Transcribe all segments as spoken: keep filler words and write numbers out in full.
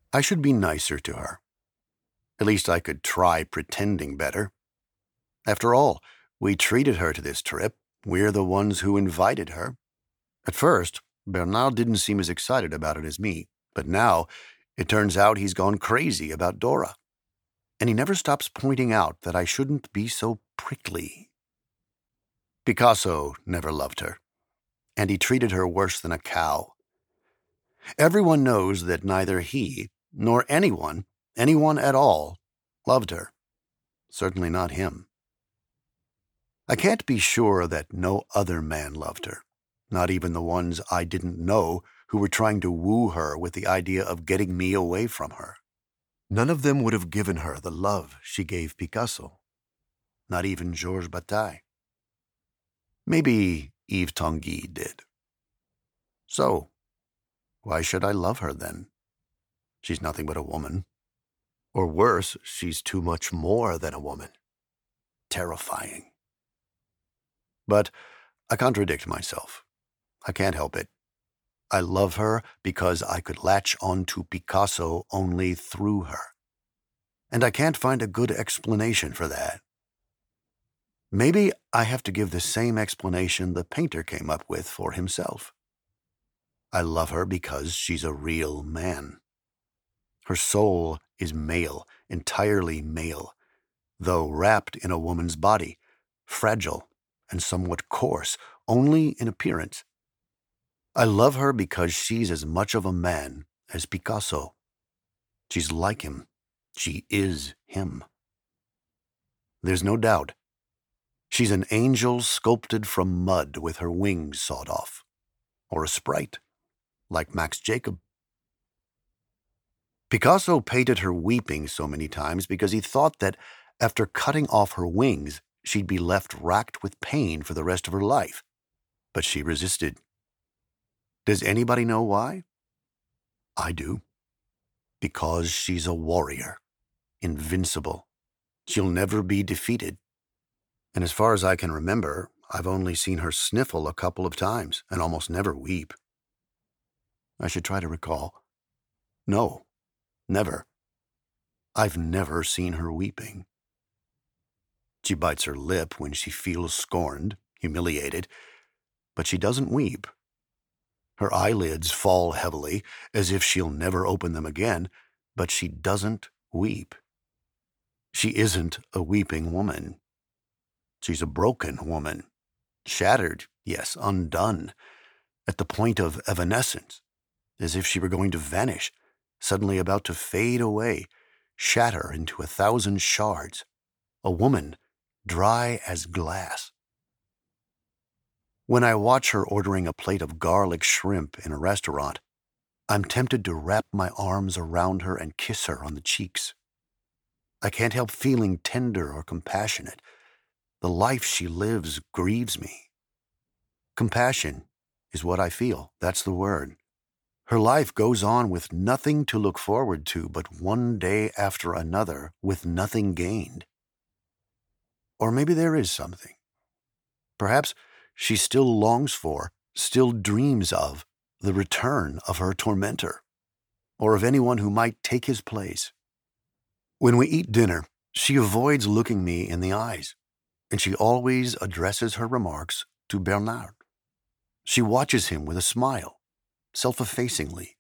I should be nicer to her. At least I could try pretending better. After all, we treated her to this trip. We're the ones who invited her. At first, Bernard didn't seem as excited about it as me, but now it turns out he's gone crazy about Dora. And he never stops pointing out that I shouldn't be so prickly. Picasso never loved her, and he treated her worse than a cow. Everyone knows that neither he nor anyone, anyone at all, loved her. Certainly not him. I can't be sure that no other man loved her, not even the ones I didn't know who were trying to woo her with the idea of getting me away from her. None of them would have given her the love she gave Picasso. Not even Georges Bataille. Maybe Yves Tanguy did. So, why should I love her then? She's nothing but a woman. Or worse, she's too much more than a woman. Terrifying. But I contradict myself. I can't help it. I love her because I could latch on to Picasso only through her. And I can't find a good explanation for that. Maybe I have to give the same explanation the painter came up with for himself. I love her because she's a real man. Her soul is male, entirely male, though wrapped in a woman's body, fragile and somewhat coarse, only in appearance. I love her because she's as much of a man as Picasso. She's like him. She is him. There's no doubt. She's an angel sculpted from mud with her wings sawed off, or a sprite, like Max Jacob. Picasso painted her weeping so many times because he thought that after cutting off her wings, she'd be left racked with pain for the rest of her life. But she resisted. Does anybody know why? I do. Because she's a warrior, invincible. She'll never be defeated. And as far as I can remember, I've only seen her sniffle a couple of times and almost never weep. I should try to recall. No, never. I've never seen her weeping. She bites her lip when she feels scorned, humiliated, but she doesn't weep. Her eyelids fall heavily, as if she'll never open them again, but she doesn't weep. She isn't a weeping woman. She's a broken woman, shattered, yes, undone, at the point of evanescence, as if she were going to vanish, suddenly about to fade away, shatter into a thousand shards. A woman dry as glass. When I watch her ordering a plate of garlic shrimp in a restaurant, I'm tempted to wrap my arms around her and kiss her on the cheeks. I can't help feeling tender or compassionate. The life she lives grieves me. Compassion is what I feel. That's the word. Her life goes on with nothing to look forward to but one day after another with nothing gained. Or maybe there is something. Perhaps she still longs for, still dreams of, the return of her tormentor, or of anyone who might take his place. When we eat dinner, she avoids looking me in the eyes, and she always addresses her remarks to Bernard. She watches him with a smile, self-effacingly.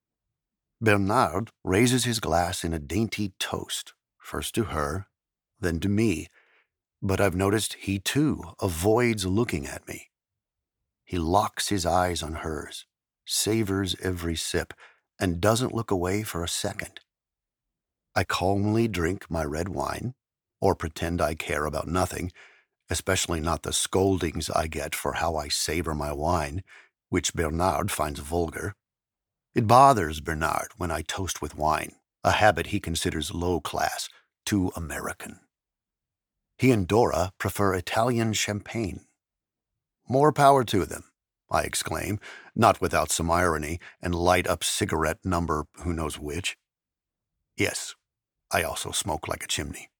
Bernard raises his glass in a dainty toast, first to her, then to me, but I've noticed he too avoids looking at me. He locks his eyes on hers, savors every sip, and doesn't look away for a second. I calmly drink my red wine, or pretend I care about nothing, especially not the scoldings I get for how I savor my wine, which Bernard finds vulgar. It bothers Bernard when I toast with wine, a habit he considers low class, too American. He and Dora prefer Italian champagne. More power to them, I exclaim, not without some irony, and light up cigarette number who knows which. Yes, I also smoke like a chimney.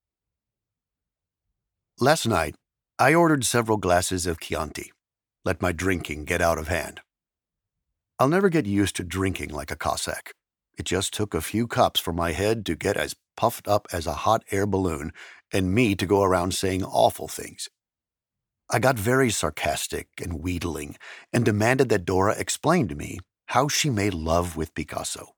Last night, I ordered several glasses of Chianti. Let my drinking get out of hand. I'll never get used to drinking like a Cossack. It just took a few cups for my head to get as puffed up as a hot air balloon and me to go around saying awful things. I got very sarcastic and wheedling and demanded that Dora explain to me how she made love with Picasso.